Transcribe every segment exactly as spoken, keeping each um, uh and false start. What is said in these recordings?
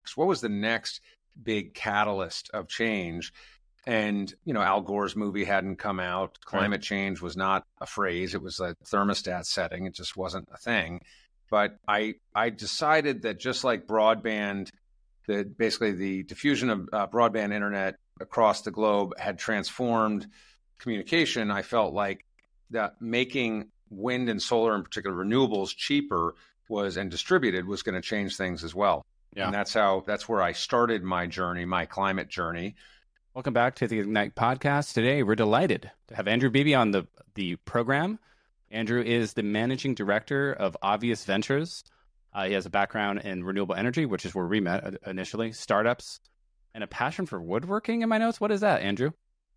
What was the next big catalyst of change? And, you know, Al Gore's movie hadn't come out. Climate right. change was not a phrase. It was a thermostat setting. It just wasn't a thing. But I I decided that just like broadband, that basically the diffusion of uh, broadband internet across the globe had transformed communication, I felt like that making wind and solar, in particular renewables, cheaper was and distributed was going to change things as well. Yeah. And that's how that's where I started my journey, my climate journey. Welcome back to the Ignite podcast. Today, we're delighted to have Andrew Beebe on the, the program. Andrew is the managing director of Obvious Ventures. Uh, he has a background in renewable energy, which is where we met initially, startups, and a passion for woodworking in my notes. What is that, Andrew?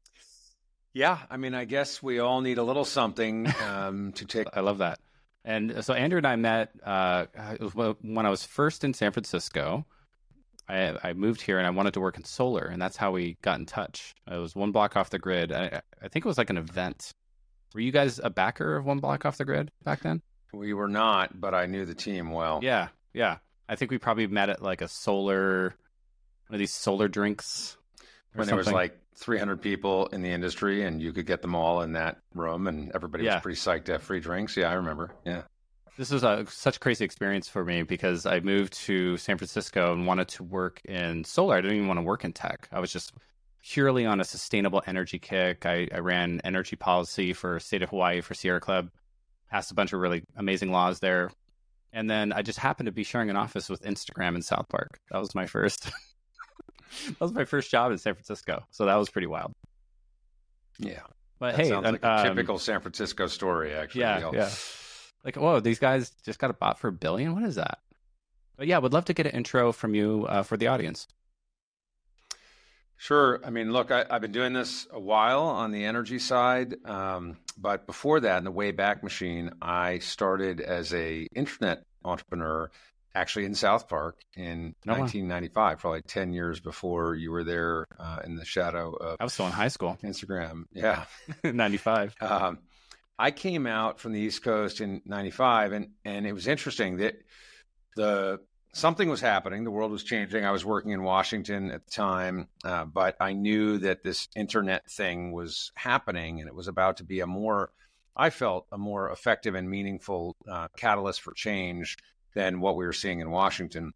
Yeah, I mean, I guess we all need a little something um, to take. I love that. And so Andrew and I met uh, when I was first in San Francisco. I, I moved here and I wanted to work in solar, and that's how we got in touch. It was One Block Off the Grid. I, I think it was like an event. Were you guys a backer of One Block Off the Grid back then? We were not, but I knew the team well. Yeah, yeah. I think we probably met at like a solar, one of these solar drinks. When there was like three hundred people in the industry and you could get them all in that room and everybody yeah. was pretty psyched to have free drinks. Yeah, I remember. Yeah. This was a such a crazy experience for me because I moved to San Francisco and wanted to work in solar. I didn't even want to work in tech. I was just purely on a sustainable energy kick. I, I ran energy policy for state of Hawaii for Sierra Club, passed a bunch of really amazing laws there. And then I just happened to be sharing an office with Instagram in South Park. That was my first, that was my first job in San Francisco. So that was pretty wild. Yeah. But that hey, sounds like um, a typical San Francisco story, actually. Yeah. Yeah. Like, whoa, these guys just got a bought for a billion? What is that? But yeah, would love to get an intro from you uh, for the audience. Sure. I mean, look, I, I've been doing this a while on the energy side. Um, but before that, in the Wayback Machine, I started as a internet entrepreneur, actually in South Park in oh, nineteen ninety-five, wow. Probably ten years before you were there uh, in the shadow of I was still in high school. Instagram. Yeah. ninety-five. Um, I came out from the East Coast in ninety-five, and, and it was interesting that the something was happening. The world was changing. I was working in Washington at the time, uh, but I knew that this internet thing was happening, and it was about to be a more, I felt, a more effective and meaningful uh, catalyst for change than what we were seeing in Washington.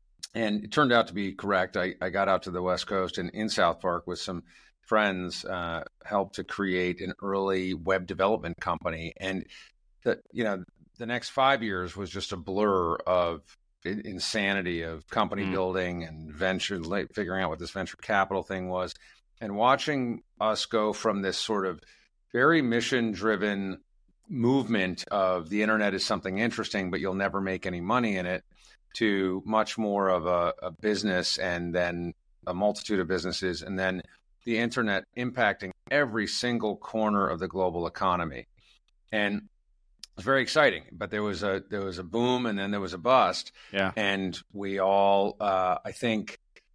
And it turned out to be correct. I, I got out to the West Coast and in South Park with some friends, uh, helped to create an early web development company. And the, you know, the next five years was just a blur of insanity of company mm. building and venture, like, figuring out what this venture capital thing was, and watching us go from this sort of very mission-driven movement of the internet is something interesting, but you'll never make any money in it, to much more of a, a business, and then a multitude of businesses, and then the internet impacting every single corner of the global economy. And it was very exciting, but there was a there was a boom and then there was a bust. Yeah. And we all, uh, I think,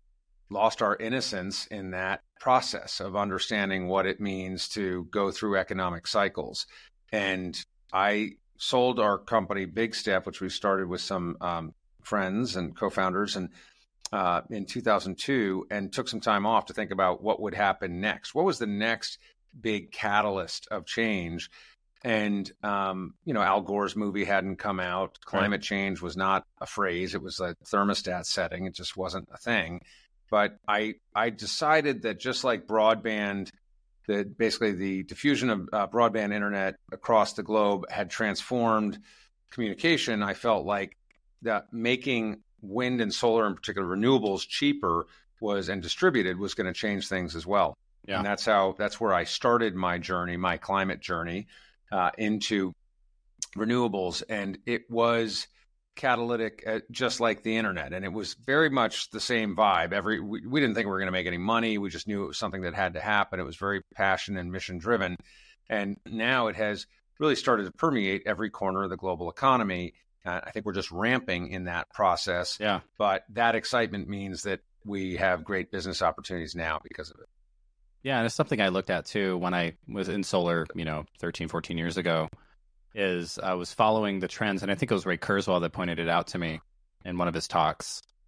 lost our innocence in that process of understanding what it means to go through economic cycles. And I sold our company, Big Step, which we started with some um, friends and co-founders, and uh, in two thousand two, and took some time off to think about what would happen next. What was the next big catalyst of change? And, um, you know, Al Gore's movie hadn't come out. Climate right. change was not a phrase. It was a thermostat setting. It just wasn't a thing. But I, I decided that just like broadband, that basically the diffusion of uh, broadband internet across the globe had transformed communication, I felt like that making wind and solar, in particular renewables, cheaper was and distributed was going to change things as well. Yeah. And that's how that's where I started my journey, my climate journey, uh, into renewables. And it was catalytic, uh, just like the internet. And it was very much the same vibe. Every we, we didn't think we were going to make any money. We just knew it was something that had to happen. It was very passion and mission driven. And now it has really started to permeate every corner of the global economy. Uh, I think we're just ramping in that process. Yeah. But that excitement means that we have great business opportunities now because of it. Yeah, and it's something I looked at too when I was in solar, you know, thirteen, fourteen years ago, is I was following the trends. And I think it was Ray Kurzweil that pointed it out to me in one of his talks.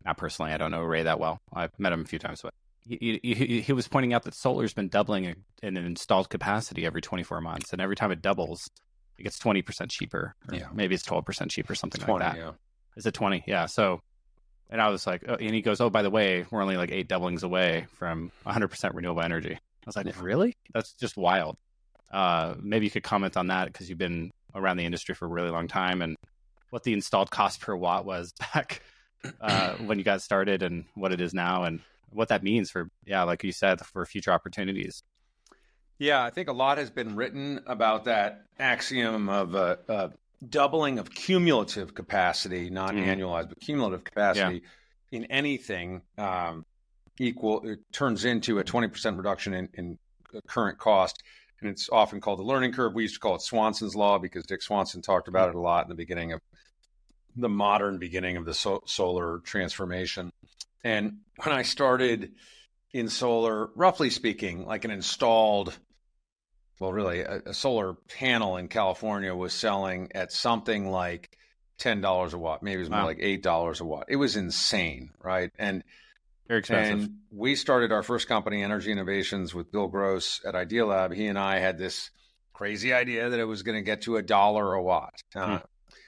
not personally, I don't know Ray that well. I've met him a few times, but he, he, he was pointing out that solar's been doubling in, in installed capacity every twenty-four months. And every time it doubles, it gets twenty percent cheaper. Or yeah. Maybe it's twelve percent cheaper, something twenty, like that. Yeah. Is it twenty? Yeah. So, and I was like, oh, and he goes, oh, by the way, we're only like eight doublings away from one hundred percent renewable energy. I was like, yeah. Really? That's just wild. Uh, maybe you could comment on that because you've been around the industry for a really long time and what the installed cost per watt was back uh, when you got started and what it is now and what that means for, yeah, like you said, for future opportunities. Yeah, I think a lot has been written about that axiom of uh, uh, doubling of cumulative capacity, not mm. annualized, but cumulative capacity yeah. in anything um, equal, it turns into a twenty percent reduction in, in current cost. And it's often called the learning curve. We used to call it Swanson's Law because Dick Swanson talked about it a lot in the beginning of the modern beginning of the so- solar transformation. And when I started in solar, roughly speaking, like an installed, well, really a, a solar panel in California was selling at something like ten dollars a watt. Maybe it was more wow. like eight dollars a watt. It was insane, right? And very expensive. And we started our first company, Energy Innovations, with Bill Gross at Idealab. He and I had this crazy idea that it was going to get to a dollar a watt. Uh, hmm.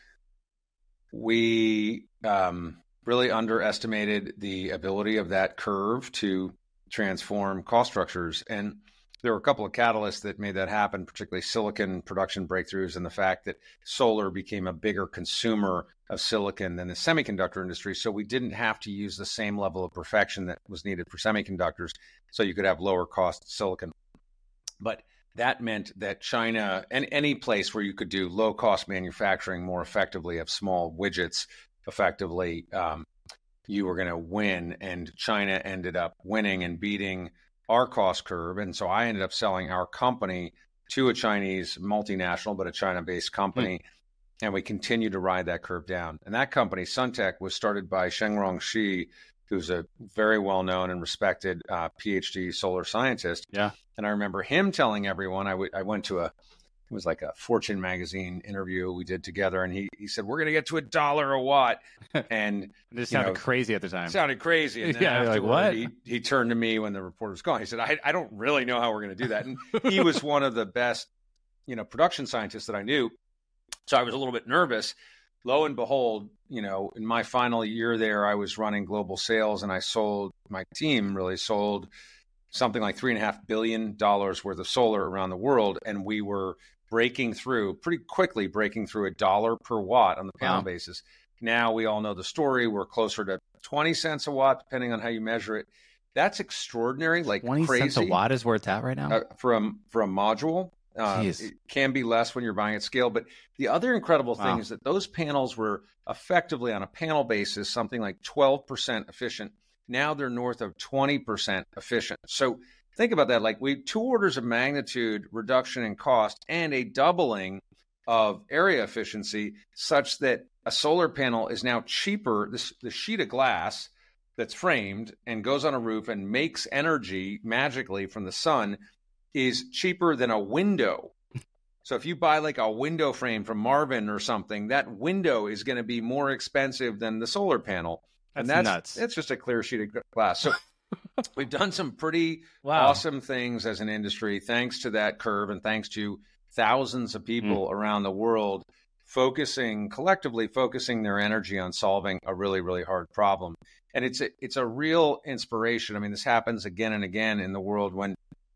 We um, really underestimated the ability of that curve to transform cost structures. And there were a couple of catalysts that made that happen, particularly silicon production breakthroughs and the fact that solar became a bigger consumer of silicon than the semiconductor industry. So we didn't have to use the same level of perfection that was needed for semiconductors, so you could have lower cost silicon. But that meant that China and any place where you could do low cost manufacturing more effectively of small widgets effectively, um, you were going to win. And China ended up winning and beating our cost curve. And so I ended up selling our company to a Chinese multinational, but a China-based company. Mm. And we continued to ride that curve down. And that company, Suntech, was started by Shengrong Shi, who's a very well-known and respected uh, PhD solar scientist. Yeah. And I remember him telling everyone, I, w- I went to a, it was like a Fortune magazine interview we did together. And he, he said, we're going to get to a dollar a watt. And this sounded know, crazy at the time. Sounded crazy. And then yeah, like what? He, he turned to me when the report was gone. He said, I, I don't really know how we're going to do that. And he was one of the best, you know, production scientists that I knew. So I was a little bit nervous. Lo and behold, you know, in my final year there, I was running global sales and I sold, my team really sold something like three and a half billion dollars worth of solar around the world. And we were breaking through pretty quickly, breaking through a dollar per watt on the panel wow. basis. Now we all know the story. We're closer to twenty cents a watt, depending on how you measure it. That's extraordinary, like twenty crazy. Cents a watt is worth that right now? Uh, from, from module. Um, it can be less when you're buying at scale. But the other incredible thing wow. is that those panels were effectively on a panel basis, something like twelve percent efficient. Now they're north of twenty percent efficient. So think about that. Like we two orders of magnitude reduction in cost and a doubling of area efficiency such that a solar panel is now cheaper. This the sheet of glass that's framed and goes on a roof and makes energy magically from the sun is cheaper than a window. So if you buy like a window frame from Marvin or something, that window is going to be more expensive than the solar panel. That's, and that's nuts. That's just a clear sheet of glass. So we've done some pretty wow. awesome things as an industry, thanks to that curve and thanks to thousands of people mm. around the world focusing, collectively focusing their energy on solving a really, really hard problem. And it's a, it's a real inspiration. I mean, this happens again and again in the world when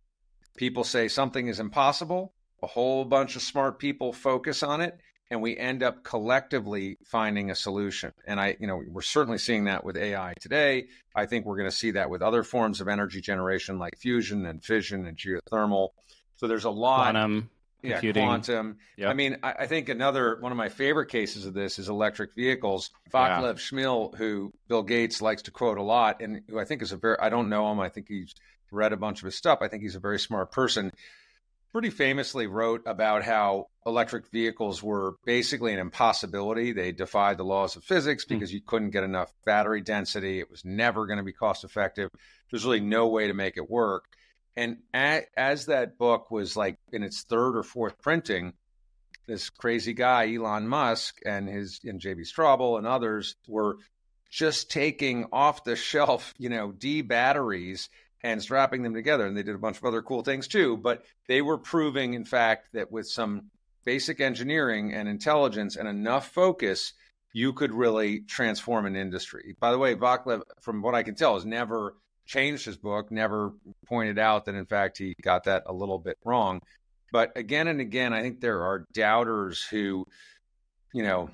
people say something is impossible, a whole bunch of smart people focus on it, and we end up collectively finding a solution. And I, you know, we're certainly seeing that with A I today. I think we're going to see that with other forms of energy generation like fusion and fission and geothermal. So there's a lot. Quantum yeah, computing. Quantum. Yep. I mean, I, I think another one of my favorite cases of this is electric vehicles. Vaclav yeah. Smil, who Bill Gates likes to quote a lot, and who I think is a very, I don't know him. I think he's read a bunch of his stuff. I think he's a very smart person. Pretty famously wrote about how electric vehicles were basically an impossibility. They defied the laws of physics because mm. you couldn't get enough battery density. It was never going to be cost effective. There's really no way to make it work. And a, as that book was like in its third or fourth printing, this crazy guy, Elon Musk, and his and J B Straubel and others were just taking off the shelf, you know, D batteries and strapping them together. And they did a bunch of other cool things too, but they were proving, in fact, that with some basic engineering and intelligence and enough focus, you could really transform an industry. By the way, Vaclav, from what I can tell, has never changed his book, never pointed out that, in fact, he got that a little bit wrong. But again and again, I think there are doubters who, you know,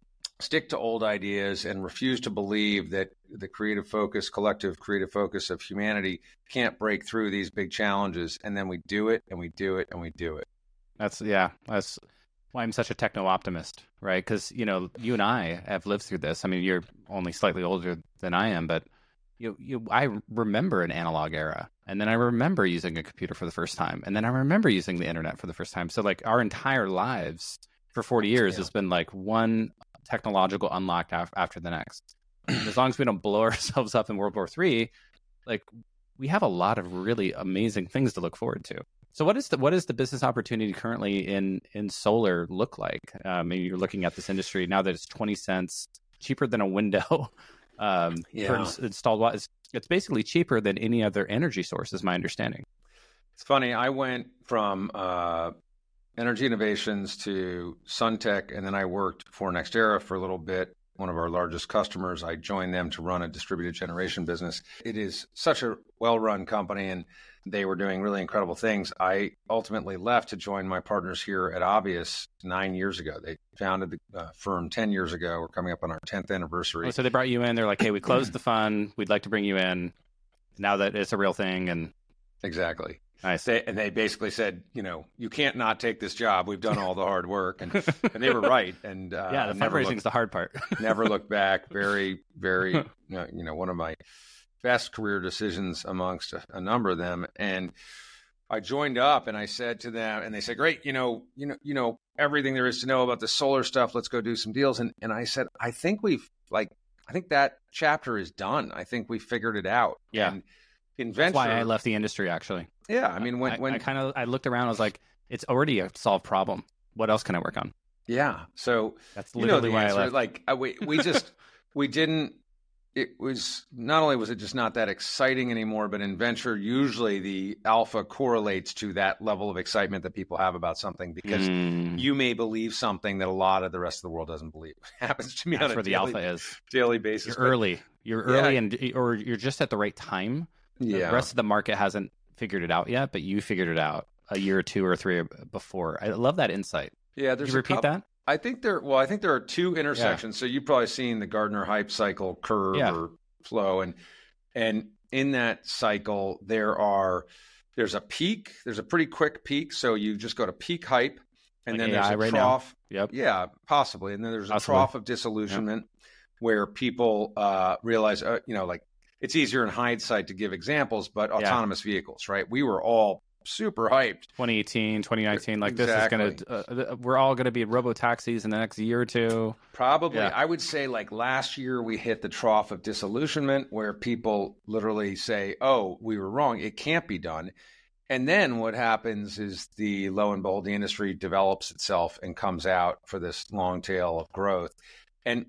stick to old ideas and refuse to believe that the creative focus, collective creative focus of humanity can't break through these big challenges. And then we do it and we do it and we do it. That's, yeah, that's why I'm such a techno-optimist, right? Because, you know, you and I have lived through this. I mean, you're only slightly older than I am, but you, you, I remember an analog era. And then I remember using a computer for the first time. And then I remember using the internet for the first time. So like our entire lives for forty years yeah. has been like one technological unlock af- after the next. As long as we don't blow ourselves up in World War Three, like we have a lot of really amazing things to look forward to. So what is the what is the business opportunity currently in in solar look like? Um, maybe you're looking at this industry now that it's twenty cents cheaper than a window um, yeah. for ins- installed watt. It's, it's basically cheaper than any other energy source, is my understanding. It's funny. I went from uh, Energy Innovations to SunTech, and then I worked for NextEra for a little bit. One of our largest customers. I joined them to run a distributed generation business. It is such a well-run company, and they were doing really incredible things. I ultimately left to join my partners here at Obvious nine years ago. They founded the uh, firm ten years ago. We're coming up on our tenth anniversary. Oh, so they brought you in. They're like, hey, we closed the fund. We'd like to bring you in now that it's a real thing. And exactly. Nice. They, and they basically said, you know, you can't not take this job. We've done all the hard work. And, and they were right. And uh, yeah, the fundraising is the hard part. Never looked back. Very, very, you know, one of my best career decisions amongst a, a number of them. And I joined up and I said to them, and they said, great, you know, you know, you know, everything there is to know about the solar stuff. Let's go do some deals. And, and I said, I think we've like, I think that chapter is done. I think we figured it out. Yeah. And in venture, that's why I left the industry, actually. Yeah, I mean, when I, when I kind of I looked around, I was like, it's already a solved problem. What else can I work on? Yeah, so that's literally you know why answer. I left. Like we we just we didn't. It was not only was it just not that exciting anymore, but in venture, usually the alpha correlates to that level of excitement that people have about something because mm. you may believe something that a lot of the rest of the world doesn't believe. It happens to me That's on a where daily, the alpha is. daily basis. You're early. You're early, yeah. and or you're just at the right time. Yeah. The rest of the market hasn't figured it out yet, but you figured it out a year or two or three before. I love that insight. Yeah, there's Did you repeat couple, that? I think there. Well, I think there are two intersections. Yeah. So you've probably seen the Gardner hype cycle curve yeah. or flow, and and in that cycle there are there's a peak. There's a pretty quick peak. So you just go to peak hype, and like then A I there's a right trough. Now. Yep. Yeah, possibly. And then there's possibly. a trough of disillusionment yep. where people uh, realize, uh, you know, like. It's easier in hindsight to give examples, but autonomous yeah. vehicles, right? We were all super hyped. twenty eighteen, twenty nineteen, like exactly. this is going to, uh, we're all going to be robo-taxis in the next year or two. Probably. Yeah. I would say like last year we hit the trough of disillusionment where people literally say, oh, we were wrong. It can't be done. And then what happens is the lo and behold, the industry develops itself and comes out for this long tail of growth. And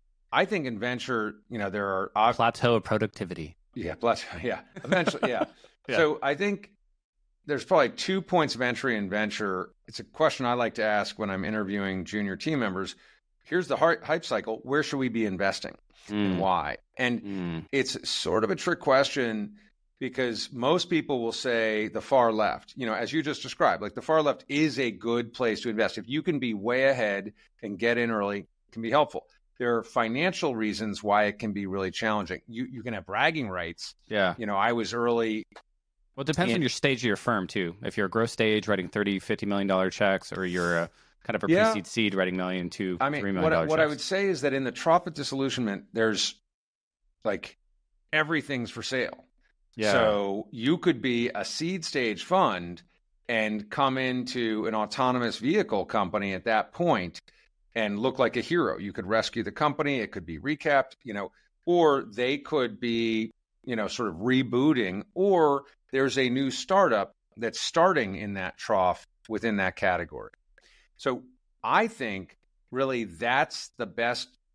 I think in venture, you know, there are uh, plateau of productivity. Yeah, plateau. Yeah, eventually, yeah. yeah. So I think there's probably two points of entry in venture. It's a question I like to ask when I'm interviewing junior team members. Here's the hype cycle. Where should we be investing mm. and why? And mm. it's sort of a trick question because most people will say the far left. You know, as you just described, like the far left is a good place to invest. If you can be way ahead and get in early, it can be helpful. There are financial reasons why it can be really challenging. You you can have bragging rights. Yeah. You know, I was early. Well, it depends in, on your stage of your firm, too. If you're a growth stage writing thirty, fifty million dollars checks, or you're a kind of a yeah. pre-seed seed writing million, two, I mean, three million what, dollars what checks. I would say is that in the trough of disillusionment, there's like everything's for sale. Yeah. So you could be a seed stage fund and come into an autonomous vehicle company at that point and look like a hero. You could rescue the company. It could be recapped, you know, or they could be, you know, sort of rebooting, or there's a new startup that's starting in that trough within that category. So I think really that's the best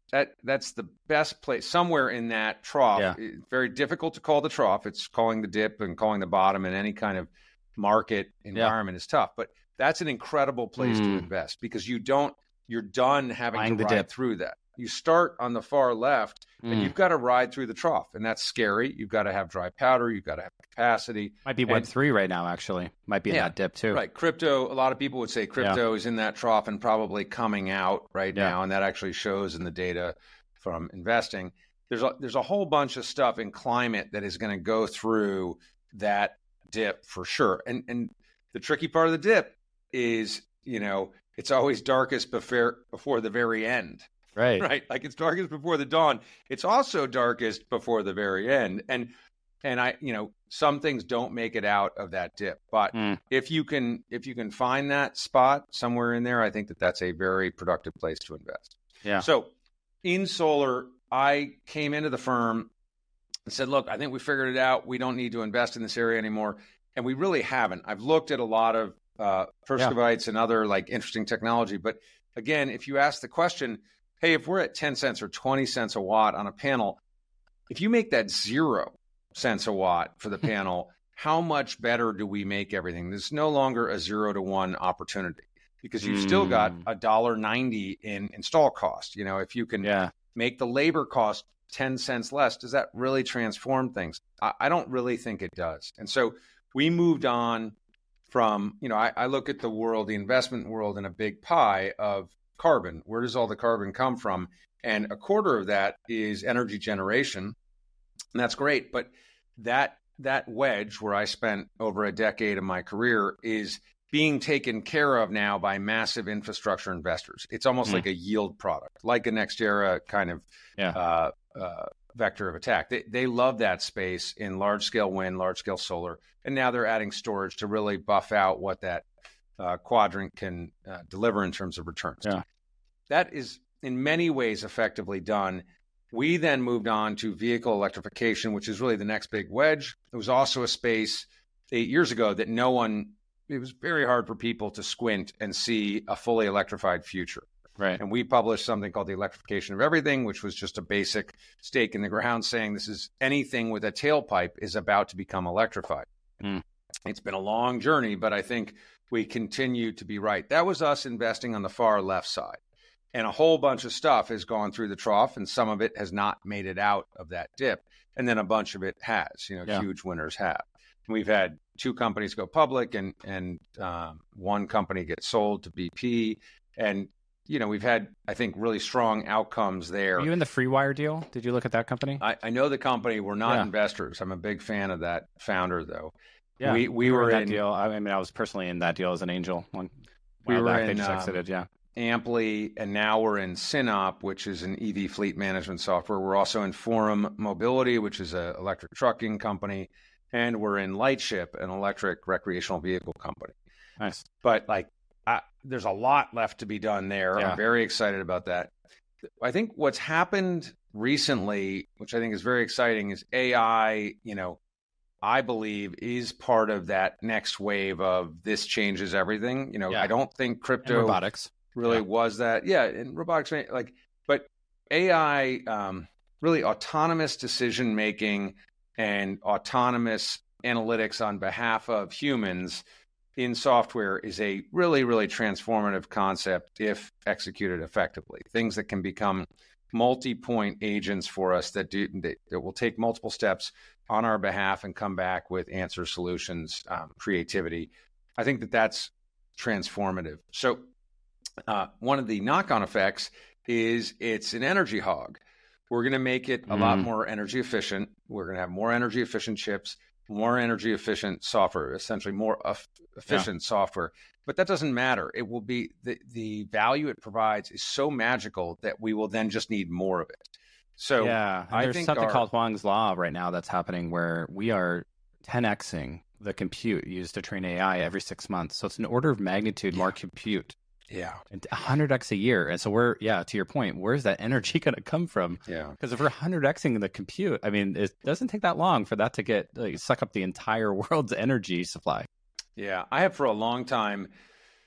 that that's the best place, somewhere in that trough. Yeah. It's very difficult to call the trough. It's calling the dip and calling the bottom in any kind of market environment is tough. But that's an incredible place Mm. to invest because you don't, you're done having Buying to the ride dip. through that. You start on the far left and Mm. you've got to ride through the trough, and that's scary. You've got to have dry powder. You've got to have capacity. Might be And- Web three right now, actually. Might be in Yeah, that dip too. Right. Crypto, a lot of people would say crypto is in that trough and probably coming out right Yeah. now. And that actually shows in the data from investing. There's a, there's a whole bunch of stuff in climate that is going to go through that dip for sure. And, and the tricky part of the dip is, you know, it's always darkest before, before the very end. Right. Right. Like it's darkest before the dawn. It's also darkest before the very end. And and I, you know, some things don't make it out of that dip. But Mm. if you can if you can find that spot somewhere in there, I think that that's a very productive place to invest. Yeah. So in solar, I came into the firm and said, look, I think we figured it out. We don't need to invest in this area anymore. And we really haven't. I've looked at a lot of uh, Perscovites and other like interesting technology. But again, if you ask the question, hey, if we're at ten cents or twenty cents a watt on a panel, if you make that zero cents a watt for the panel, how much better do we make everything? There's no longer a zero to one opportunity because you've still got Mm. a dollar ninety in install cost. You know, if you can Yeah. make the labor cost ten cents less, does that really transform things? I, I don't really think it does. And so we moved on from, you know, I, I look at the world, the investment world in a big pie of carbon. Where does all the carbon come from? And a quarter of that is energy generation. And that's great. But that that wedge where I spent over a decade of my career is being taken care of now by massive infrastructure investors. It's almost Mm. like a yield product, like a NextEra kind of Yeah. uh, uh, vector of attack. They, they love that space in large scale wind, large scale solar. And now they're adding storage to really buff out what that uh, quadrant can uh, deliver in terms of returns. Yeah. That is in many ways effectively done. We then moved on to vehicle electrification, which is really the next big wedge. It was also a space eight years ago that no one, it was very hard for people to squint and see a fully electrified future. Right. And we published something called the Electrification of Everything, which was just a basic stake in the ground saying this is anything with a tailpipe is about to become electrified. Mm. It's been a long journey, but I think we continue to be right. That was us investing on the far left side. And a whole bunch of stuff has gone through the trough, and some of it has not made it out of that dip. And then a bunch of it has, you know, Yeah. huge winners have. And we've had two companies go public and, and um, one company get sold to B P. And, you know, we've had, I think, really strong outcomes there. Are you in the FreeWire deal? Did you look at that company? I, I know the company. We're not Yeah. investors. I'm a big fan of that founder, though. Yeah. we, we were in that in deal. I mean, I was personally in that deal as an angel. One We while were back. They in, just um, exited. Yeah. Amply, and now we're in Synop, which is an E V fleet management software. We're also in Forum Mobility, which is an electric trucking company, and we're in Lightship, an electric recreational vehicle company. Nice. But like, I, there's a lot left to be done there. Yeah. I'm very excited about that. I think what's happened recently, which I think is very exciting, is A I. You know, I believe is part of that next wave of this changes everything. You know, Yeah. I don't think And crypto robotics. really Yeah. was that. Yeah, and robotics, like, but A I, um, really autonomous decision making and autonomous analytics on behalf of humans in software is a really, really transformative concept if executed effectively. Things that can become multi-point agents for us that do that, that will take multiple steps on our behalf and come back with answer solutions, um, creativity. I think that that's transformative. So uh, one of the knock-on effects is it's an energy hog. We're going to make it a lot Mm. more energy efficient. We're going to have more energy efficient chips, more energy efficient software, essentially more eff- efficient software. But that doesn't matter. It will be the, the value it provides is so magical that we will then just need more of it. So yeah, and I there's think something our- called Huang's law right now that's happening where we are ten xing the compute used to train A I every six months. So it's an order of magnitude more compute, yeah, and one hundred x a year. And so we're, yeah, to your point, where's that energy going to come from? yeah. Because if we're one hundred xing the compute, I mean, it doesn't take that long for that to get like, suck up the entire world's energy supply. Yeah, I have for a long time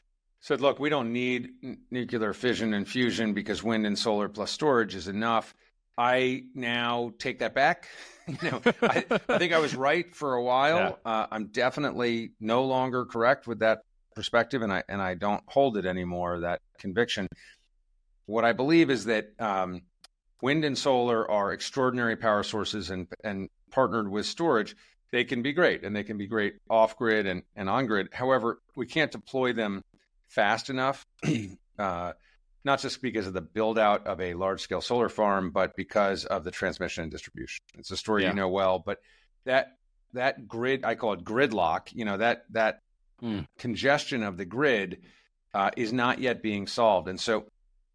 said, look, we don't need n- nuclear fission and fusion because wind and solar plus storage is enough. I now take that back. you know, I, I think I was right for a while. Yeah. Uh, I'm definitely no longer correct with that perspective, and I and I don't hold it anymore, that conviction. What I believe is that um, wind and solar are extraordinary power sources, and and partnered with storage, they can be great, and they can be great off-grid and, and on-grid. However, we can't deploy them fast enough, uh, not just because of the build-out of a large-scale solar farm, but because of the transmission and distribution. It's a story yeah. you know well, but that that grid, I call it gridlock, you know, that that mm. congestion of the grid uh, is not yet being solved. And so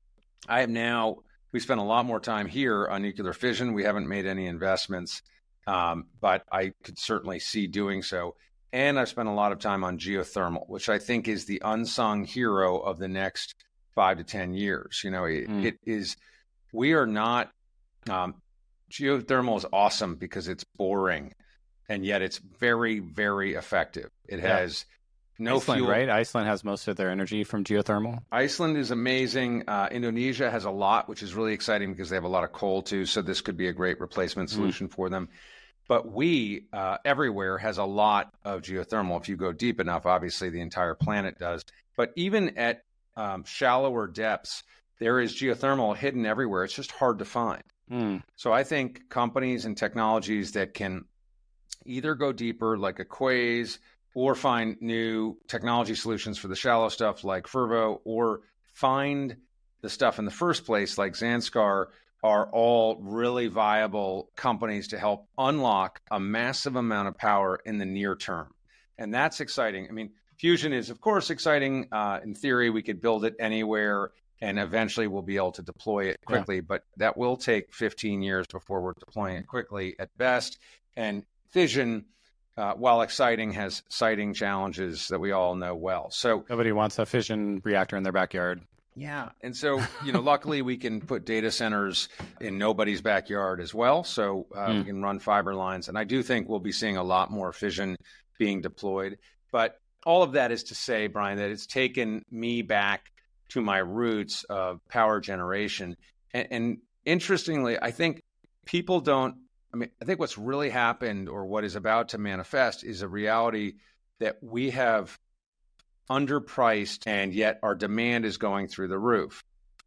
I have now, we spent a lot more time here on nuclear fission. We haven't made any investments, um, but I could certainly see doing so. And I've spent a lot of time on geothermal, which I think is the unsung hero of the next five to ten years. You know, it, mm. it is, we are not, um, geothermal is awesome because it's boring, and yet it's very, very effective. It yeah. has no Iceland, fuel. Right? Iceland has most of their energy from geothermal. Iceland is amazing. Uh, Indonesia has a lot, which is really exciting because they have a lot of coal too. So this could be a great replacement solution mm. for them. But we, uh, everywhere, has a lot of geothermal. If you go deep enough, obviously the entire planet does. But even at um, shallower depths, there is geothermal hidden everywhere. It's just hard to find. Mm. So I think companies and technologies that can either go deeper, like Aquaise, or find new technology solutions for the shallow stuff like Fervo, or find the stuff in the first place like Zanskar, are all really viable companies to help unlock a massive amount of power in the near term. And that's exciting. I mean, fusion is, of course, exciting. Uh, in theory, we could build it anywhere, and eventually we'll be able to deploy it quickly. Yeah. But that will take fifteen years before we're deploying it quickly at best. And fission, uh, while exciting, has siting challenges that we all know well. So nobody wants a fission reactor in their backyard. Yeah. And so, you know, luckily we can put data centers in nobody's backyard as well. So uh, mm. we can run fiber lines. And I do think we'll be seeing a lot more fission being deployed. But all of that is to say, Brian, that it's taken me back to my roots of power generation. And, and interestingly, I think people don't, I mean, I think what's really happened, or what is about to manifest, is a reality that we have underpriced, and yet our demand is going through the roof.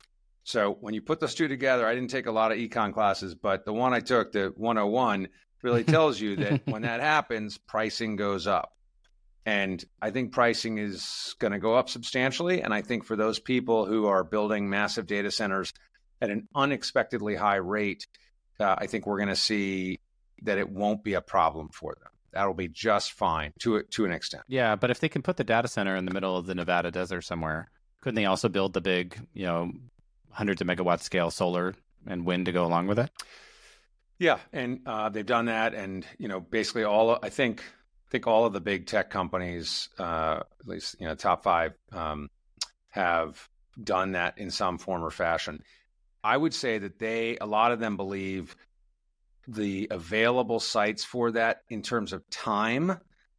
So when you put those two together, I didn't take a lot of econ classes, but the one I took, the one oh one, really tells you that when that happens, pricing goes up. And I think pricing is going to go up substantially. And I think for those people who are building massive data centers at an unexpectedly high rate, uh, I think we're going to see that it won't be a problem for them. That'll be just fine to to an extent. Yeah, but if they can put the data center in the middle of the Nevada desert somewhere, couldn't they also build the big, you know, hundreds of megawatt scale solar and wind to go along with it? Yeah, and uh, they've done that, and you know, basically all I think I think all of the big tech companies, uh, at least you know, top five, um, have done that in some form or fashion. I would say that they, a lot of them believe the available sites for that in terms of time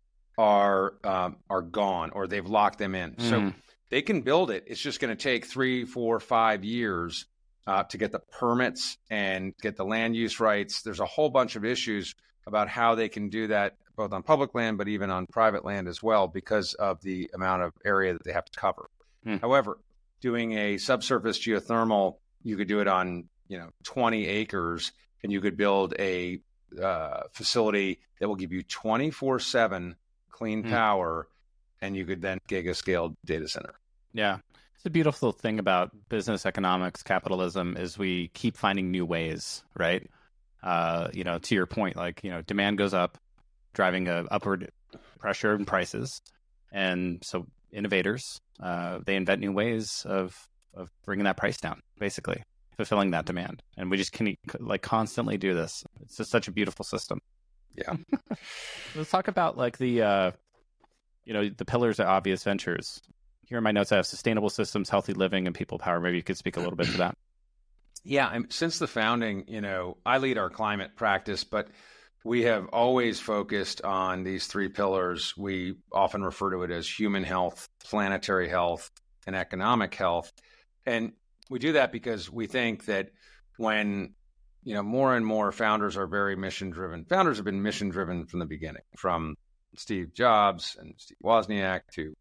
are um, are gone, or they've locked them in. Mm. So they can build it. It's just going to take three, four, five years uh, to get the permits and get the land use rights. There's a whole bunch of issues about how they can do that, both on public land, but even on private land as well, because of the amount of area that they have to cover. Mm. However, doing a subsurface geothermal, you could do it on, you know, twenty acres, and you could build a uh, facility that will give you twenty-four seven clean mm. power, and you could then giga-scale data center. Yeah. It's a beautiful thing about business economics, capitalism, is we keep finding new ways, right? Uh, you know, to your point, like, you know, demand goes up, driving a upward pressure in prices. And so innovators, uh, they invent new ways of, of bringing that price down, basically, fulfilling that demand. And we just can like constantly do this. It's just such a beautiful system. Yeah. Let's talk about like the, uh, you know, the pillars of Obvious Ventures. Here in my notes, I have sustainable systems, healthy living, and people power. Maybe you could speak a little bit to that. Yeah. I'm, since the founding, you know, I lead our climate practice, but we have always focused on these three pillars. We often refer to it as human health, planetary health, and economic health. And we do that because we think that when, you know, more and more founders are very mission driven. Founders have been mission driven from the beginning, from Steve Jobs and Steve Wozniak to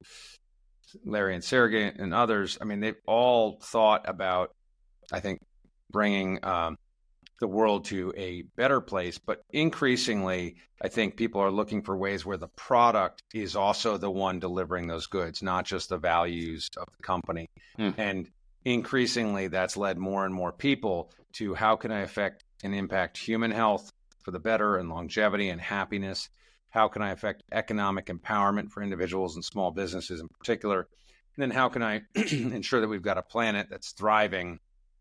Larry and Sergey and others. I mean, they've all thought about, I think, bringing um, the world to a better place. But increasingly, I think people are looking for ways where the product is also the one delivering those goods, not just the values of the company. Mm. And increasingly, that's led more and more people to how can I affect and impact human health for the better and longevity and happiness? How can I affect economic empowerment for individuals and small businesses in particular? And then how can I ensure that we've got a planet that's thriving,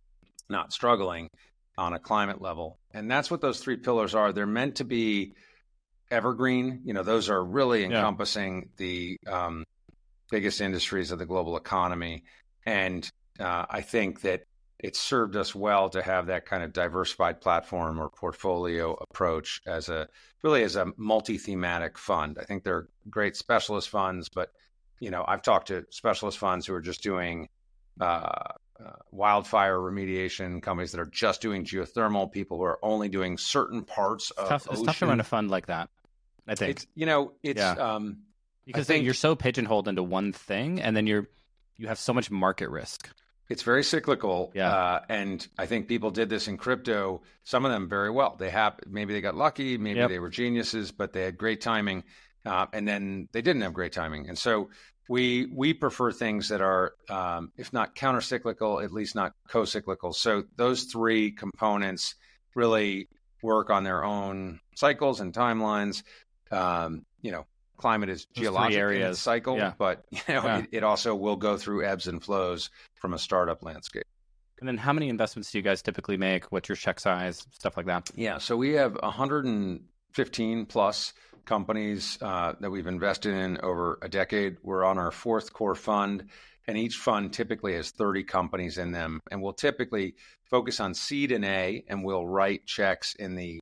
not struggling on a climate level? And that's what those three pillars are. They're meant to be evergreen. You know, those are really encompassing yeah. the um, biggest industries of the global economy. And uh, I think that it's served us well to have that kind of diversified platform or portfolio approach as a really as a multi-thematic fund. I think they're great specialist funds, but you know, I've talked to specialist funds who are just doing uh, uh, wildfire remediation, companies that are just doing geothermal, people who are only doing certain parts of tough, ocean. It's tough to run a fund like that, I think. It's, you know, it's yeah. um, because think, you're so pigeonholed into one thing, and then you're you have so much market risk. It's very cyclical, yeah. uh, and I think people did this in crypto. Some of them very well. They have maybe they got lucky, maybe yep. they were geniuses, but they had great timing, uh, and then they didn't have great timing. And so we we prefer things that are, um, if not counter-cyclical, at least not co-cyclical. So those three components really work on their own cycles and timelines. Um, you know. Climate is geologic in its cycle, yeah. but you know yeah. it, it also will go through ebbs and flows from a startup landscape. And then how many investments do you guys typically make? What's your check size, stuff like that? Yeah, so we have one hundred fifteen plus companies uh, that we've invested in over a decade. We're on our fourth core fund, and each fund typically has thirty companies in them. And we'll typically focus on seed and A, and we'll write checks in the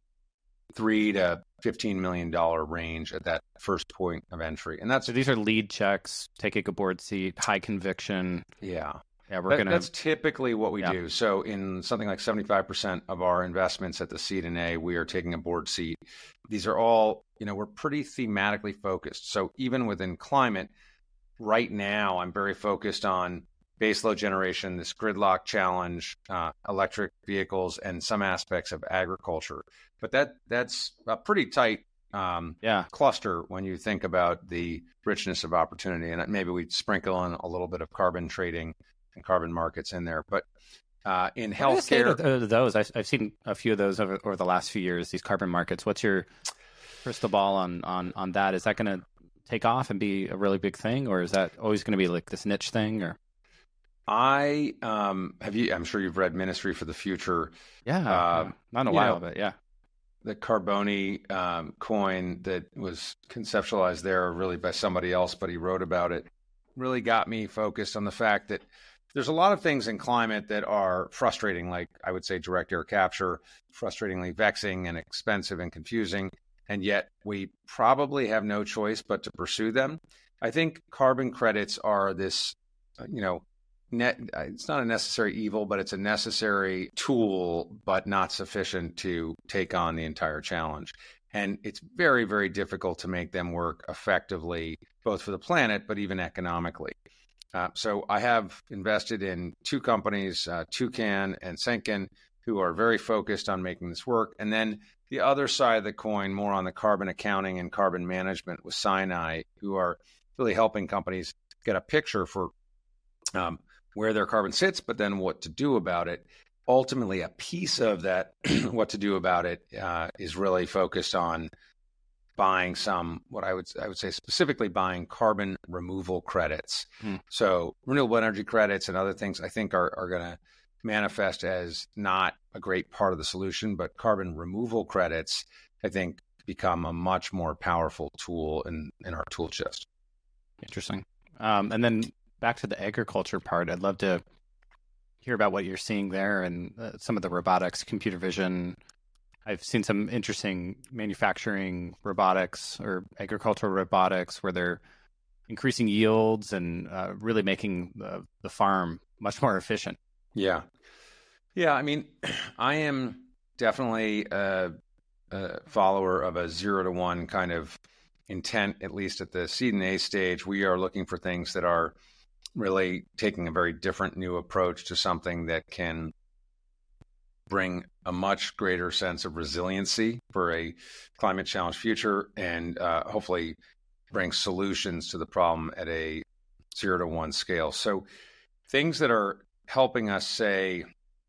three to fifteen million dollar range at that first point of entry. And that's so these are lead checks, taking a board seat, high conviction. Yeah. Yeah, we're that, gonna that's typically what we yeah. do. So in something like seventy-five percent of our investments at the seed and A, we are taking a board seat. These are all, you know, we're pretty thematically focused. So even within climate, right now, I'm very focused on baseload generation, this gridlock challenge, uh, electric vehicles, and some aspects of agriculture. But that that's a pretty tight um, yeah. cluster when you think about the richness of opportunity. And maybe we sprinkle in a little bit of carbon trading and carbon markets in there. But uh, in healthcare, to those I've, I've seen a few of those over, over the last few years. These carbon markets. What's your crystal ball on on on that? Is that going to take off and be a really big thing, or is that always going to be like this niche thing? Or I um, have you. I'm sure you've read Ministry for the Future. Yeah, uh, not in a while, know, but yeah. The Carboni um, coin that was conceptualized there really by somebody else, but he wrote about it, really got me focused on the fact that there's a lot of things in climate that are frustrating, like I would say direct air capture, frustratingly vexing and expensive and confusing, and yet we probably have no choice but to pursue them. I think carbon credits are this, you know, Net, it's not a necessary evil, but it's a necessary tool, but not sufficient to take on the entire challenge. And it's very, very difficult to make them work effectively, both for the planet, but even economically. Uh, so I have invested in two companies, uh, Toucan and Senken, who are very focused on making this work. And then the other side of the coin, more on the carbon accounting and carbon management with Sinai, who are really helping companies get a picture for um, where their carbon sits, but then what to do about it. Ultimately, a piece of that, what to do about it, uh, is really focused on buying some, what I would I would say specifically buying carbon removal credits. Hmm. So renewable energy credits and other things I think are, are going to manifest as not a great part of the solution, but carbon removal credits, I think, become a much more powerful tool in, in our tool chest. Interesting. Um, and then back to the agriculture part, I'd love to hear about what you're seeing there and uh, some of the robotics, computer vision. I've seen some interesting manufacturing robotics or agricultural robotics where they're increasing yields and uh, really making the, the farm much more efficient. Yeah. Yeah. I mean, I am definitely a, a follower of a zero to one kind of intent, at least at the seed and A stage. We are looking for things that are really taking a very different new approach to something that can bring a much greater sense of resiliency for a climate challenge future, and uh, hopefully bring solutions to the problem at a zero to one scale. So things that are helping us say,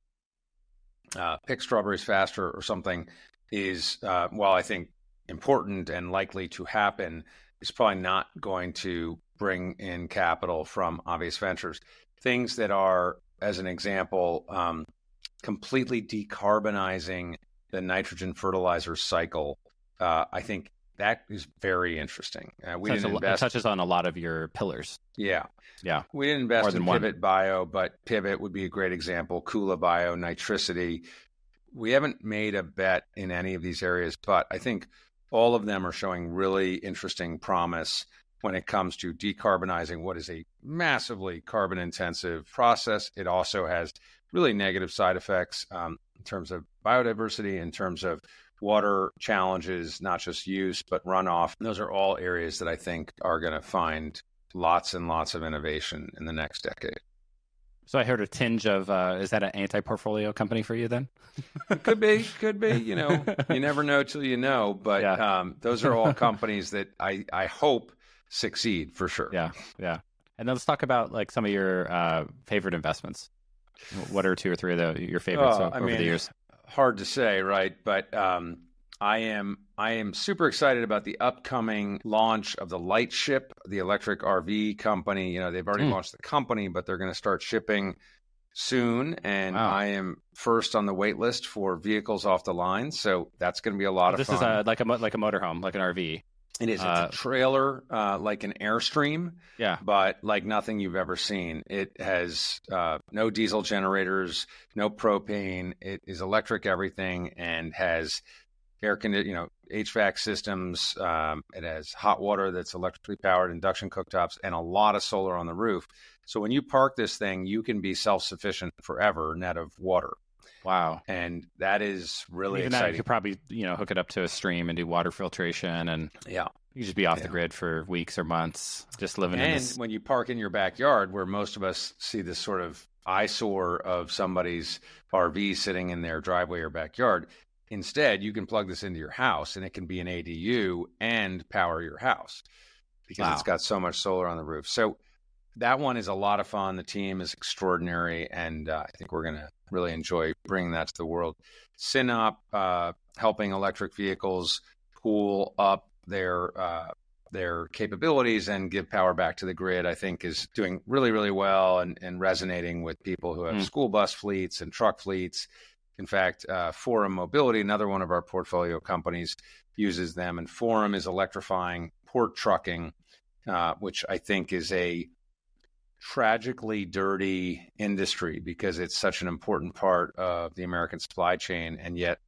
uh, pick strawberries faster or something is, uh, while I think important and likely to happen, is probably not going to bring in capital from obvious ventures. Things that are, as an example, um, completely decarbonizing the nitrogen fertilizer cycle. Uh, I think that is very interesting. Uh, we didn't invest. It touches on a lot of your pillars. Yeah. Yeah. We didn't invest in one. Pivot Bio, but Pivot would be a great example. Kula Bio, Nitricity. We haven't made a bet in any of these areas, but I think all of them are showing really interesting promise when it comes to decarbonizing what is a massively carbon intensive process. It also has really negative side effects um, in terms of biodiversity, in terms of water challenges, not just use, but runoff. Those are all areas that I think are going to find lots and lots of innovation in the next decade. So I heard a tinge of, uh, is that an anti-portfolio company for you then? Could be, could be. You know, you never know till you know. But yeah. um, those are all companies that I, I hope succeed for sure. Yeah, yeah. And then let's talk about like some of your uh, favorite investments. What are two or three of the, your favorites oh, over I mean, the years? Hard to say, right? But um, I am I am super excited about the upcoming launch of the Lightship, the electric R V company. You know, they've already mm. launched the company, but they're going to start shipping soon. And wow. I am first on the wait list for vehicles off the line. So that's going to be a lot oh, of this fun. This is a, like a like a motorhome, like an R V. It is. It's uh, a trailer, uh, like an Airstream, yeah, but like nothing you've ever seen. It has uh, no diesel generators, no propane. It is electric everything and has air conditioning, you know, H V A C systems. Um, it has hot water that's electrically powered, induction cooktops, and a lot of solar on the roof. So when you park this thing, you can be self-sufficient forever, net of water. Wow. And that is really Even exciting. That, you could probably, you know, hook it up to a stream and do water filtration, and yeah, you just be off yeah. the grid for weeks or months, just living and in this. And when you park in your backyard, where most of us see this sort of eyesore of somebody's R V sitting in their driveway or backyard, instead you can plug this into your house and it can be an A D U and power your house because wow. it's got so much solar on the roof. So that one is a lot of fun. The team is extraordinary, and uh, I think we're going to really enjoy bringing that to the world. Synop, uh, helping electric vehicles cool up their uh, their capabilities and give power back to the grid, I think is doing really, really well and, and resonating with people who have mm. school bus fleets and truck fleets. In fact, uh, Forum Mobility, another one of our portfolio companies, uses them, and Forum is electrifying port trucking, uh, which I think is a tragically dirty industry because it's such an important part of the American supply chain, and yet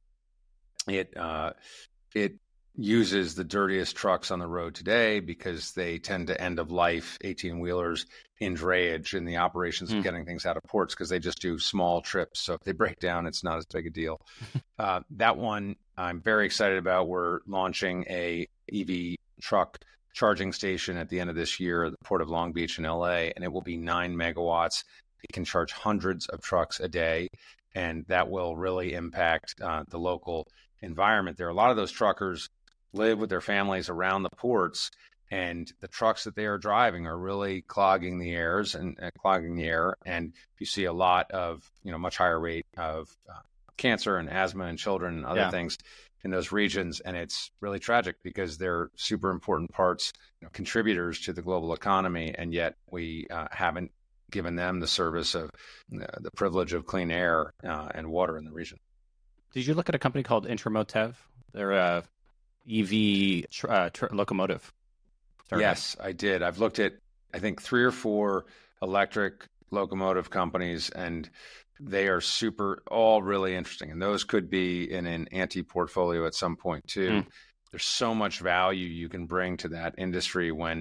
it uh, it uses the dirtiest trucks on the road today because they tend to end of life eighteen wheelers in drayage in the operations mm. of getting things out of ports because they just do small trips. So if they break down, it's not as big a deal. uh, that one I'm very excited about. We're launching a E V truck charging station at the end of this year at the Port of Long Beach in L A, and it will be nine megawatts. It can charge hundreds of trucks a day, and that will really impact uh, the local environment. There are a lot of those truckers live with their families around the ports, and the trucks that they are driving are really clogging the airs and uh, clogging the air. And you see a lot of, you know, much higher rate of uh, cancer and asthma in children and other yeah. things in those regions. And it's really tragic because they're super important parts, you know, contributors to the global economy. And yet we uh, haven't given them the service of uh, the privilege of clean air uh, and water in the region. Did you look at a company called Intramotiv? They're a E V tr- uh, tr- locomotive. Startup. Yes, I did. I've looked at, I think, three or four electric locomotive companies, and they are super, all really interesting. And those could be in an anti-portfolio at some point too. Mm. There's so much value you can bring to that industry when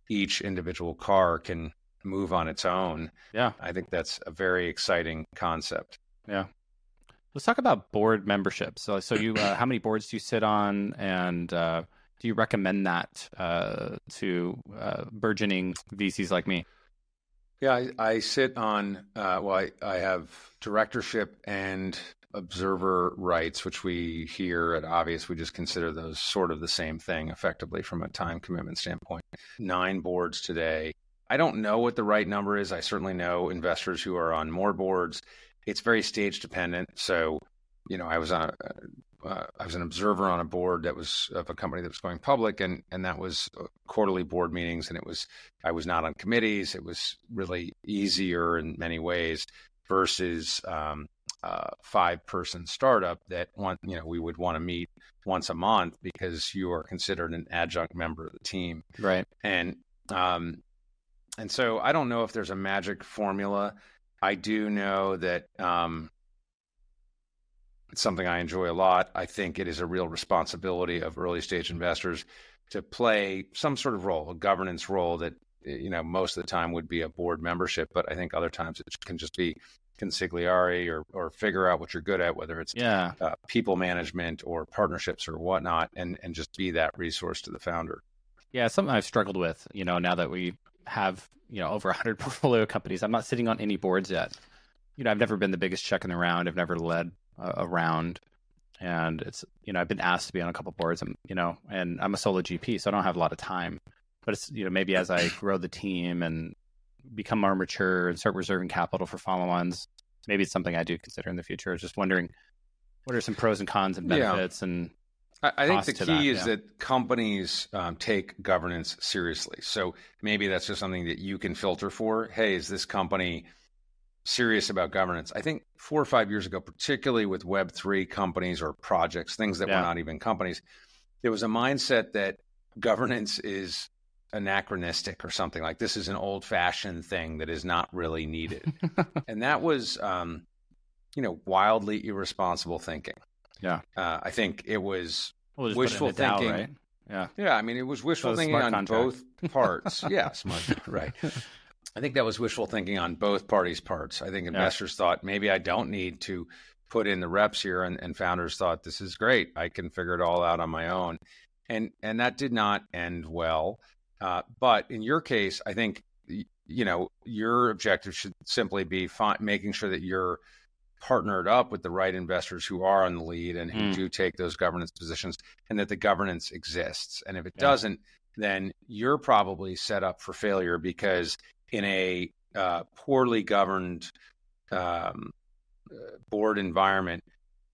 each individual car can move on its own. Yeah. I think that's a very exciting concept. Yeah. Let's talk about board membership. So, so you, uh, how many boards do you sit on, and uh, do you recommend that uh, to uh, burgeoning V Cs like me? Yeah, I, I sit on, uh, well, I, I have directorship and observer rights, which we here at Obvious, we just consider those sort of the same thing effectively from a time commitment standpoint. Nine boards today. I don't know what the right number is. I certainly know investors who are on more boards. It's very stage dependent. So, you know, I was on, a, uh, I was an observer on a board that was of a company that was going public, and and that was quarterly board meetings, and it was I was not on committees. It was really easier in many ways versus um, uh, five person startup that one you know we would want to meet once a month because you are considered an adjunct member of the team, right? And um, and so I don't know if there's a magic formula. I do know that um, it's something I enjoy a lot. I think it is a real responsibility of early stage investors to play some sort of role, a governance role that, you know, most of the time would be a board membership, but I think other times it can just be consigliere or or figure out what you're good at, whether it's yeah. uh, people management or partnerships or whatnot, and, and just be that resource to the founder. Yeah, something I've struggled with, you know, now that we have, you know, over one hundred portfolio companies. I'm not sitting on any boards yet. You know, I've never been the biggest check in the round. I've never led a, a round. And it's, you know, I've been asked to be on a couple boards, and, you know, and I'm a solo G P, so I don't have a lot of time. But it's, you know, maybe as I grow the team and become more mature and start reserving capital for follow-ons, maybe it's something I do consider in the future. I was just wondering, what are some pros and cons and benefits? Yeah. And I, I think the key that, is yeah. that companies um, take governance seriously. So maybe that's just something that you can filter for. Hey, is this company serious about governance? I think four or five years ago, particularly with Web three companies or projects, things that yeah. were not even companies, there was a mindset that governance is anachronistic or something, like this is an old-fashioned thing that is not really needed. And that was, um, you know, wildly irresponsible thinking. Yeah. Uh, I think it was we'll wishful thinking. DAO, right? Yeah. Yeah. I mean, it was wishful so thinking on contract. both parts. Yeah. Smart. Right. I think that was wishful thinking on both parties' parts. I think investors yeah. thought maybe I don't need to put in the reps here, and, and founders thought this is great. I can figure it all out on my own. And, and that did not end well. Uh, but in your case, I think, you know, your objective should simply be fi- making sure that you're partnered up with the right investors who are on the lead and who mm. do take those governance positions, and that the governance exists. And if it yeah. doesn't, then you're probably set up for failure, because in a uh, poorly governed um, board environment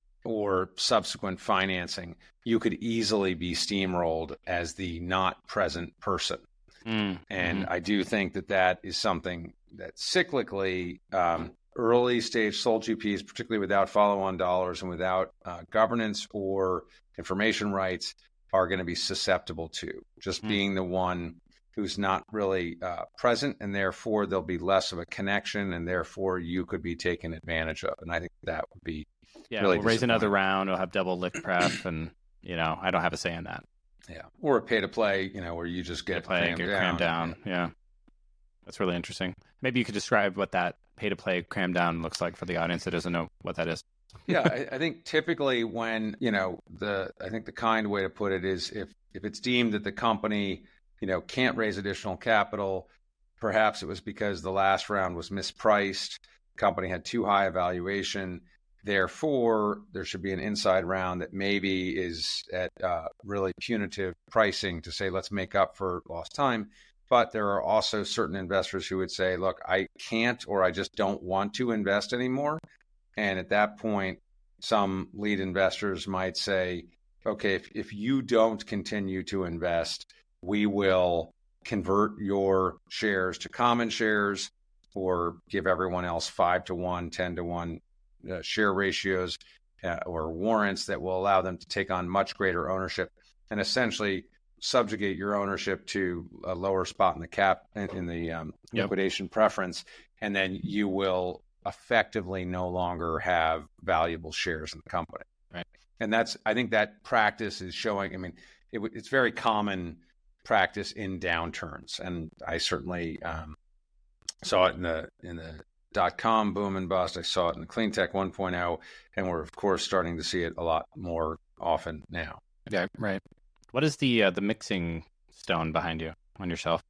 or subsequent financing, you could easily be steamrolled as the not present person. Mm. And mm-hmm. I do think that that is something that cyclically um, early stage sole G Ps, particularly without follow-on dollars and without uh, governance or information rights, are going to be susceptible to just mm. being the one who's not really uh, present, and therefore there'll be less of a connection, and therefore you could be taken advantage of. And I think that would be yeah, really we'll raise another round, we'll have double lick prep, and, you know, I don't have a say in that. Yeah. Or a pay to play, you know, where you just get play, crammed, get down. crammed down. Yeah. yeah. That's really interesting. Maybe you could describe what that pay to play cram down looks like for the audience that doesn't know what that is. yeah. I, I think typically when, you know, the, I think the kind way to put it is if, if it's deemed that the company, you know, can't raise additional capital, perhaps it was because the last round was mispriced, the company had too high a valuation. Therefore, there should be an inside round that maybe is at uh, really punitive pricing to say, let's make up for lost time. But there are also certain investors who would say, look, I can't, or I just don't want to invest anymore. And at that point, some lead investors might say, okay, if, if you don't continue to invest, we will convert your shares to common shares, or give everyone else five to one, ten to one Uh, share ratios uh, or warrants that will allow them to take on much greater ownership, and essentially subjugate your ownership to a lower spot in the cap in, in the um, yep. liquidation preference, and then you will effectively no longer have valuable shares in the company. Right. And that's, I think that practice is showing, I mean, it, it's very common practice in downturns. And I certainly um, saw it in the in the dot-com boom and bust. I saw it in the clean tech one point oh, and we're, of course, starting to see it a lot more often now. Yeah, right. What is the uh, the mixing stone behind you on your shelf?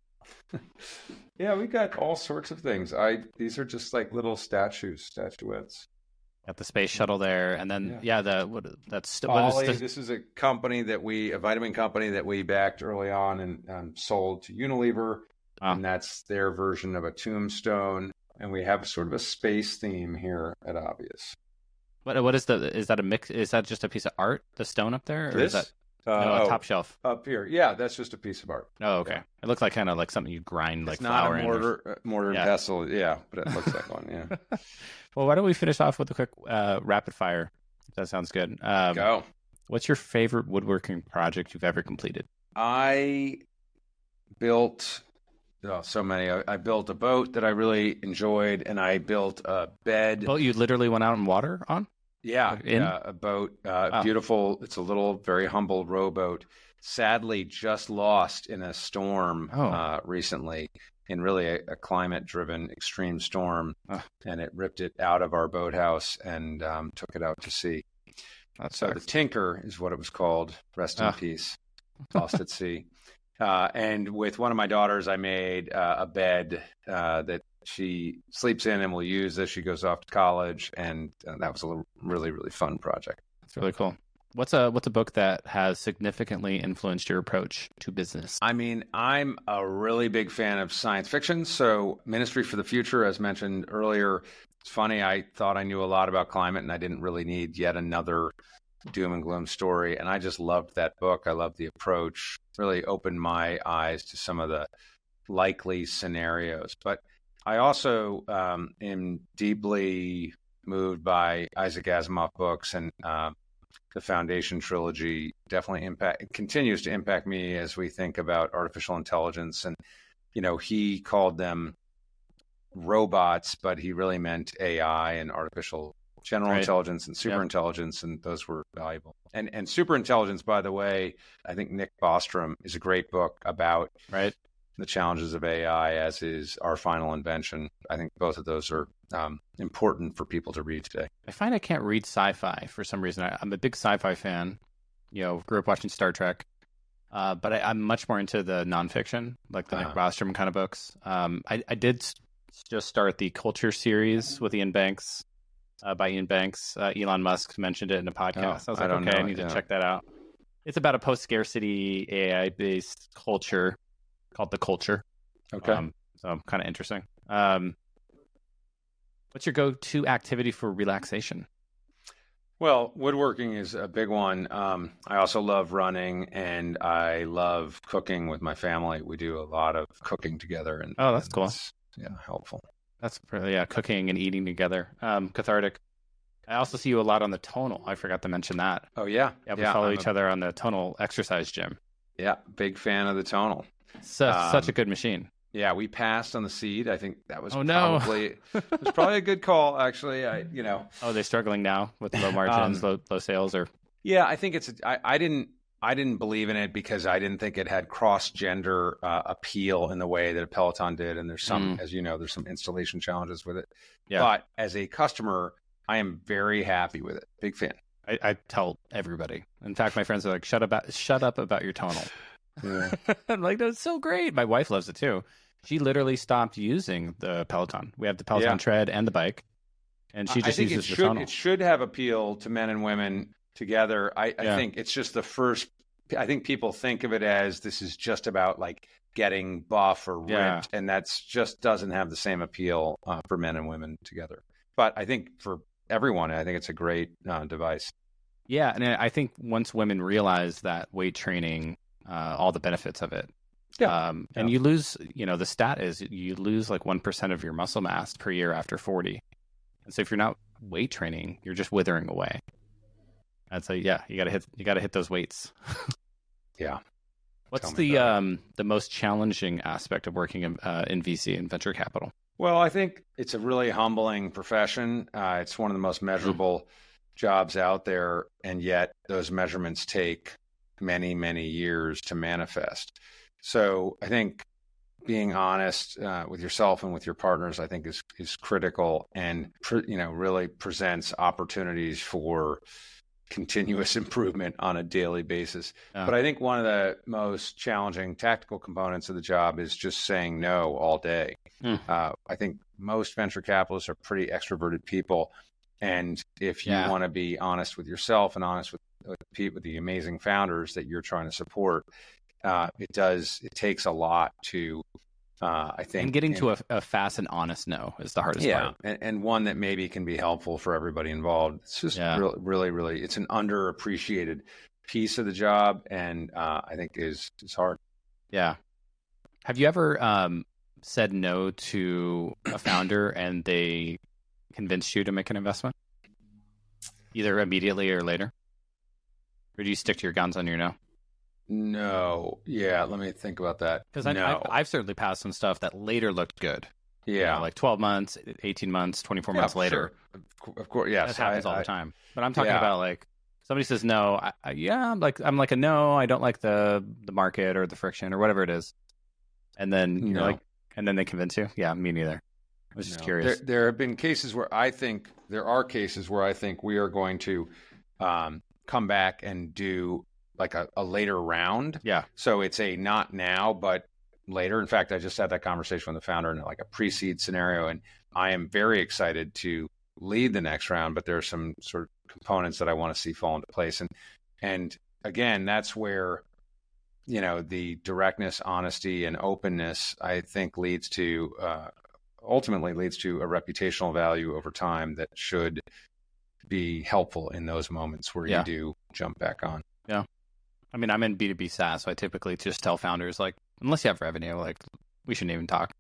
Yeah, we got all sorts of things. I These are just like little statues, statuettes. Got the space shuttle there, and then yeah, yeah the what that's what Ollie, is the... this is a company that we a vitamin company that we backed early on and um, sold to Unilever, oh. and that's their version of a tombstone. And we have sort of a space theme here at Obvious. What what is the is that a mix? Is that just a piece of art? The stone up there, or this? is that uh, no, a oh, top shelf up here? Yeah, that's just a piece of art. Oh, okay. Yeah. It looks like kind of like something you grind it's like not flour a mortar, in. Or... mortar yeah. and pestle. Yeah, but it looks like one. Yeah. Well, why don't we finish off with a quick uh, rapid fire? That sounds good. Um, Go. What's your favorite woodworking project you've ever completed? I built. Oh, so many. I, I built a boat that I really enjoyed, and I built a bed. Boat you literally went out in water on? Yeah, like in? yeah, a boat. Uh, wow. Beautiful. It's a little, very humble rowboat. Sadly, just lost in a storm oh. uh, recently, in really a, a climate-driven extreme storm, oh. and it ripped it out of our boathouse and um, took it out to sea. That so sucks. the Tinker is what it was called. Rest in oh. peace. Lost at sea. Uh, and with one of my daughters, I made uh, a bed uh, that she sleeps in and will use as she goes off to college. And uh, that was a little, really, really fun project. That's really cool. What's a what's a book that has significantly influenced your approach to business? I mean, I'm a really big fan of science fiction. So Ministry for the Future, as mentioned earlier, it's funny. I thought I knew a lot about climate and I didn't really need yet another doom and gloom story. And I just loved that book. I loved the approach. Really opened my eyes to some of the likely scenarios. But I also um, am deeply moved by Isaac Asimov books, and uh, the Foundation trilogy definitely impact continues to impact me as we think about artificial intelligence. And, you know, he called them robots, but he really meant A I and artificial general right. intelligence and super yep. intelligence, and those were valuable. And and super intelligence, by the way, I think Nick Bostrom is a great book about right. the challenges of A I, as is Our Final Invention. I think both of those are um, important for people to read today. I find I can't read sci-fi for some reason. I, I'm a big sci-fi fan. You know, grew up watching Star Trek, uh, but I, I'm much more into the nonfiction, like the uh-huh. Nick Bostrom kind of books. Um, I, I did just start the Culture series with Ian Banks. Uh, by Ian Banks. Uh, Elon Musk mentioned it in a podcast. Oh, I was like, I okay, I need to check that out. It's about a post-scarcity A I-based culture called The Culture. Okay. Um, so kind of interesting. Um, what's your go-to activity for relaxation? Well, woodworking is a big one. Um, I also love running, and I love cooking with my family. We do a lot of cooking together. And oh, that's and cool. That's, yeah, helpful. That's really, yeah, cooking and eating together. Um, cathartic. I also see you a lot on the Tonal. I forgot to mention that. Oh, yeah. Yeah, we yeah, follow I'm each a... other on the Tonal exercise gym. Yeah, big fan of the Tonal. So, um, such a good machine. Yeah, we passed on the seed. I think that was oh, no. probably it was probably a good call, actually. I, you know. Oh, they're struggling now with low margins, um, low, low sales, or. Yeah, I think it's. A, I, I didn't. I didn't believe in it because I didn't think it had cross-gender uh, appeal in the way that a Peloton did. And there's some, mm. as you know, there's some installation challenges with it. Yeah. But as a customer, I am very happy with it. Big fan. I, I tell everybody. In fact, my friends are like, "Shut up! Shut up about your Tonal." Yeah. I'm like, "That's so great." My wife loves it too. She literally stopped using the Peloton. We have the Peloton yeah. tread and the bike, and she just I think uses it the should, Tonal. It should have appeal to men and women together. I, I yeah. think it's just the first. I think people think of it as this is just about like getting buff or ripped, yeah. and that's just doesn't have the same appeal uh, for men and women together. But I think for everyone, I think it's a great uh, device. Yeah, and I think once women realize that weight training, uh, all the benefits of it, yeah. Um, and yeah. you lose, you know, the stat is you lose like one percent of your muscle mass per year after forty. And so if you're not weight training, you're just withering away. And so, yeah, you gotta hit, you gotta hit those weights. yeah. What's the um, the most challenging aspect of working in, uh, in V C and venture capital? Well, I think it's a really humbling profession. Uh, it's one of the most measurable mm-hmm. jobs out there, and yet those measurements take many, many years to manifest. So I think being honest uh, with yourself and with your partners, I think is is critical, and pre- you know really presents opportunities for continuous improvement on a daily basis. Yeah. But I think one of the most challenging tactical components of the job is just saying no all day. Mm. Uh, I think most venture capitalists are pretty extroverted people, and if you yeah. want to be honest with yourself and honest with with, people, with the amazing founders that you're trying to support, uh, it does it takes a lot to. Uh, I think and getting to a, a fast and honest no is the hardest yeah, part. And, and one that maybe can be helpful for everybody involved. It's just yeah. really, really, really, it's an underappreciated piece of the job, and uh, I think is is hard. Yeah. Have you ever um, said no to a founder and they convinced you to make an investment, either immediately or later, or do you stick to your guns on your no? No. Yeah, let me think about that. Because no. I've certainly passed some stuff that later looked good. Yeah. You know, like twelve months, eighteen months, twenty-four yeah, months later. Sure. Of course, yes. That happens I, all I, the time. But I'm talking yeah. about like, somebody says no, I, I, yeah, I'm like, I'm like a no, I don't like the, the market or the friction or whatever it is. And then you're no. like, and then they convince you? Yeah, me neither. I was just no. curious. There, there have been cases where I think, there are cases where I think we are going to um, come back and do like a, a later round. Yeah. So it's a not now, but later. In fact, I just had that conversation with the founder in like a pre-seed scenario, and I am very excited to lead the next round, but there are some sort of components that I want to see fall into place. And, and again, that's where, you know, the directness, honesty, and openness, I think leads to, uh, ultimately leads to a reputational value over time that should be helpful in those moments where yeah. you do jump back on. Yeah. I mean, I'm in B two B SaaS, so I typically just tell founders, like, unless you have revenue, like, we shouldn't even talk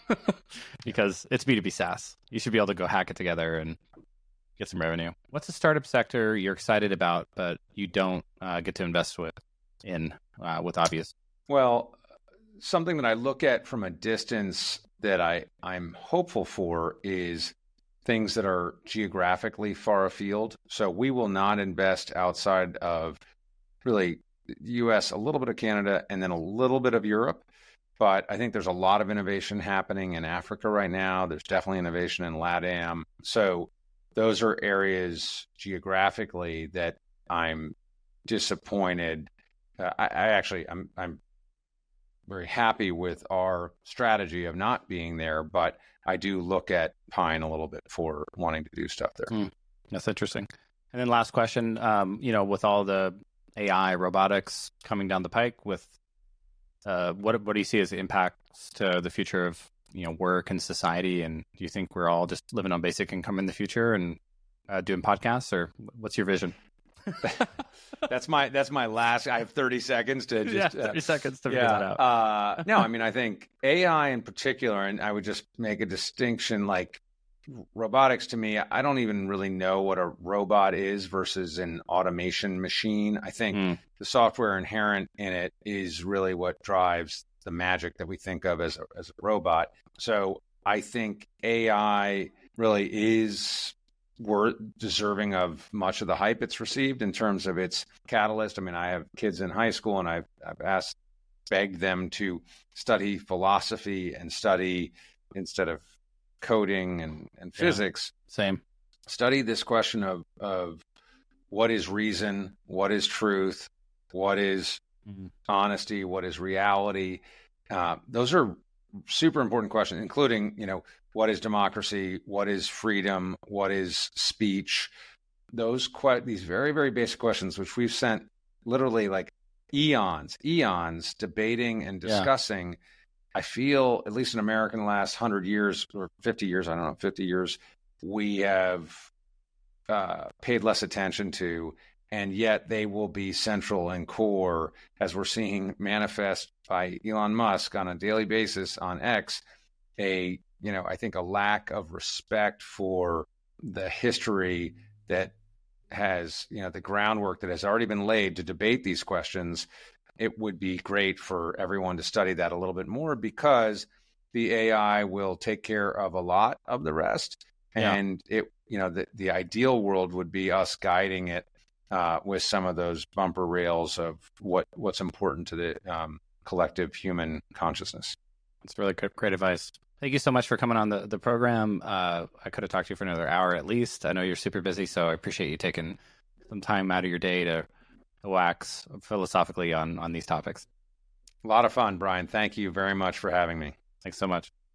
because it's B two B SaaS. You should be able to go hack it together and get some revenue. What's the startup sector you're excited about, but you don't uh, get to invest with in uh, with Obvious? Well, something that I look at from a distance that I, I'm hopeful for is things that are geographically far afield. So we will not invest outside of really U S, a little bit of Canada, and then a little bit of Europe. But I think there's a lot of innovation happening in Africa right now. There's definitely innovation in LATAM. So those are areas geographically that I'm disappointed. Uh, I, I actually, I'm, I'm very happy with our strategy of not being there, but I do look at Pine a little bit for wanting to do stuff there. Mm, that's interesting. And then last question, um, you know, with all the A I, robotics coming down the pike, with uh, what what do you see as the impacts to the future of, you know, work and society? And do you think we're all just living on basic income in the future and uh, doing podcasts, or what's your vision? that's my that's my last. I have thirty seconds to just yeah, thirty uh, seconds to yeah, figure that out. uh, no, I mean, I think A I in particular, and I would just make a distinction, like robotics to me, I don't even really know what a robot is versus an automation machine. I think mm. the software inherent in it is really what drives the magic that we think of as a, as a robot. So I think A I really is worth deserving of much of the hype it's received in terms of its catalyst. I mean, I have kids in high school, and I've, I've asked, begged them to study philosophy and study, instead of coding and, and physics, yeah, same. Study this question of, of what is reason, what is truth, what is mm-hmm. honesty, what is reality. Uh, those are super important questions, including, you know, what is democracy, what is freedom, what is speech. Those que- these very, very basic questions, which we've spent literally like eons, eons debating and discussing. Yeah. I feel, at least in America in the last one hundred years or fifty years, I don't know, fifty years, we have uh, paid less attention to, and yet they will be central and core, as we're seeing manifest by Elon Musk on a daily basis on X, a, you know, I think a lack of respect for the history that has, you know, the groundwork that has already been laid to debate these questions. It would be great for everyone to study that a little bit more, because the A I will take care of a lot of the rest. Yeah. And it, you know, the, the ideal world would be us guiding it uh, with some of those bumper rails of what, what's important to the um, collective human consciousness. That's really great, great advice. Thank you so much for coming on the, the program. Uh, I could have talked to you for another hour at least. I know you're super busy, so I appreciate you taking some time out of your day to, to wax philosophically on, on these topics. A lot of fun, Brian. Thank you very much for having me. Thanks so much.